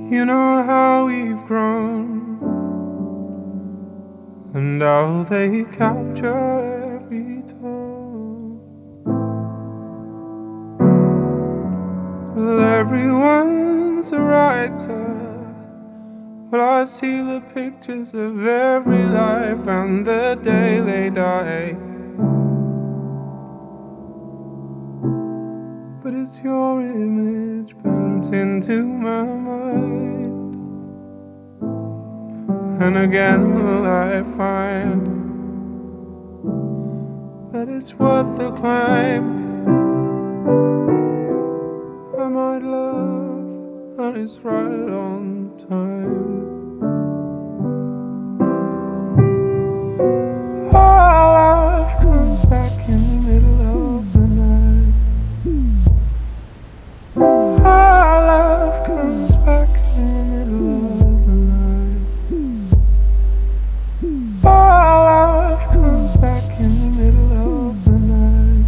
You know how we've grown, and how they capture every tone. Well, everyone's a writer. Well, I see the pictures of every life and the day they die. But it's your image burnt into my mind. And again will I find that it's worth the climb. I might love, and it's right on time. Our love comes back in the middle of the night. Our love comes back in the middle of the night. Our love comes back in the middle of the night.